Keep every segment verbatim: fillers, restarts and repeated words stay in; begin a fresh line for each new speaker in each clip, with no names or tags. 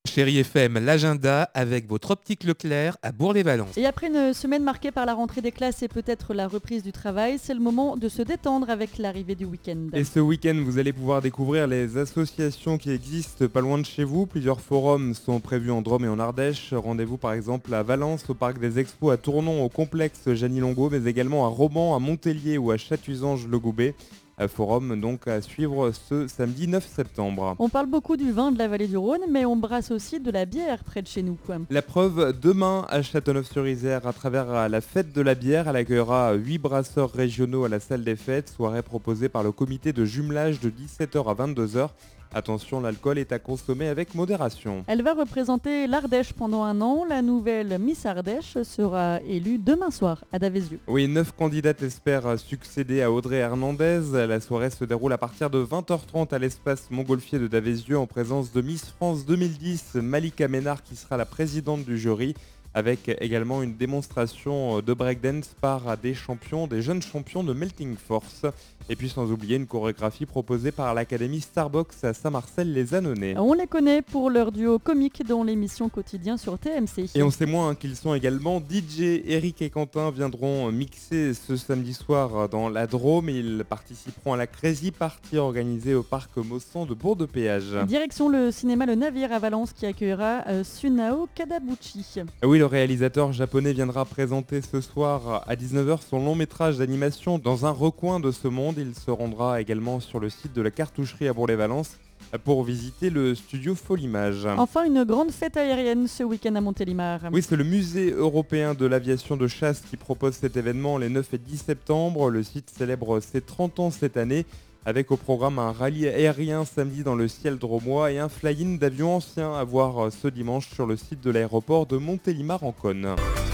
Chérie F M, l'agenda avec votre optique Leclerc à Bourg-les-Valences.
Et après une semaine marquée par la rentrée des classes et peut-être la reprise du travail, c'est le moment de se détendre avec l'arrivée du week-end.
Et ce week-end, vous allez pouvoir découvrir les associations qui existent pas loin de chez vous. Plusieurs forums sont prévus en Drôme et en Ardèche. Rendez-vous par exemple à Valence, au Parc des Expos, à Tournon, au complexe Jeanny Longo, mais également à Romans, à Montpellier ou à Chatuzange-le-Goubet. Un forum donc à suivre ce samedi neuf septembre.
On parle beaucoup du vin de la vallée du Rhône, mais on brasse aussi de la bière près de chez nous.
La preuve, demain à Châteauneuf-sur-Isère, à travers la fête de la bière, elle accueillera huit brasseurs régionaux à la salle des fêtes, soirée proposée par le comité de jumelage de dix-sept heures à vingt-deux heures. Attention, l'alcool est à consommer avec modération.
Elle va représenter l'Ardèche pendant un an. La nouvelle Miss Ardèche sera élue demain soir à Davézieux.
Oui, neuf candidates espèrent succéder à Audrey Hernandez. La soirée se déroule à partir de vingt heures trente à l'espace Montgolfier de Davézieux en présence de Miss France deux mille dix, Malika Ménard qui sera la présidente du jury, avec également une démonstration de breakdance par des champions, des jeunes champions de Melting Force. Et puis sans oublier une chorégraphie proposée par l'Académie Starbucks à Saint-Marcel-les-Annonay.
On les connaît pour leur duo comique dans l'émission Quotidien sur T M C.
Et on sait moins qu'ils sont également D J. Eric et Quentin viendront mixer ce samedi soir dans la Drôme. Ils participeront à la Crazy Party organisée au parc Maussan de Bourg-de-Péage.
Direction le cinéma Le Navire à Valence qui accueillera euh, Sunao Kadabuchi.
Oui, le réalisateur japonais viendra présenter ce soir à dix-neuf heures son long métrage d'animation Dans un recoin de ce monde. Il se rendra également sur le site de la cartoucherie à Bourg-les-Valences pour visiter le studio Folimage.
Enfin, une grande fête aérienne ce week-end à Montélimar.
Oui, c'est le musée européen de l'aviation de chasse qui propose cet événement les neuf et dix septembre. Le site célèbre ses trente ans cette année, avec au programme un rallye aérien samedi dans le ciel drômois et un fly-in d'avions anciens à voir ce dimanche sur le site de l'aéroport de Montélimar en Cône.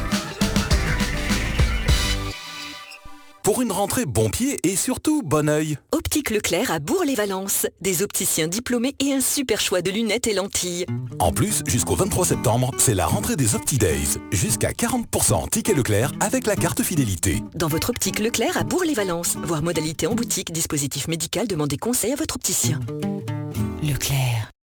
Pour une rentrée bon pied et surtout bon œil.
Optique Leclerc à Bourg-les-Valences. Des opticiens diplômés et un super choix de lunettes et lentilles.
En plus, jusqu'au vingt-trois septembre, c'est la rentrée des Opti Days. Jusqu'à quarante pour cent ticket Leclerc avec la carte fidélité.
Dans votre Optique Leclerc à Bourg-les-Valences. Voir modalité en boutique, dispositif médical, demandez conseil à votre opticien. Leclerc.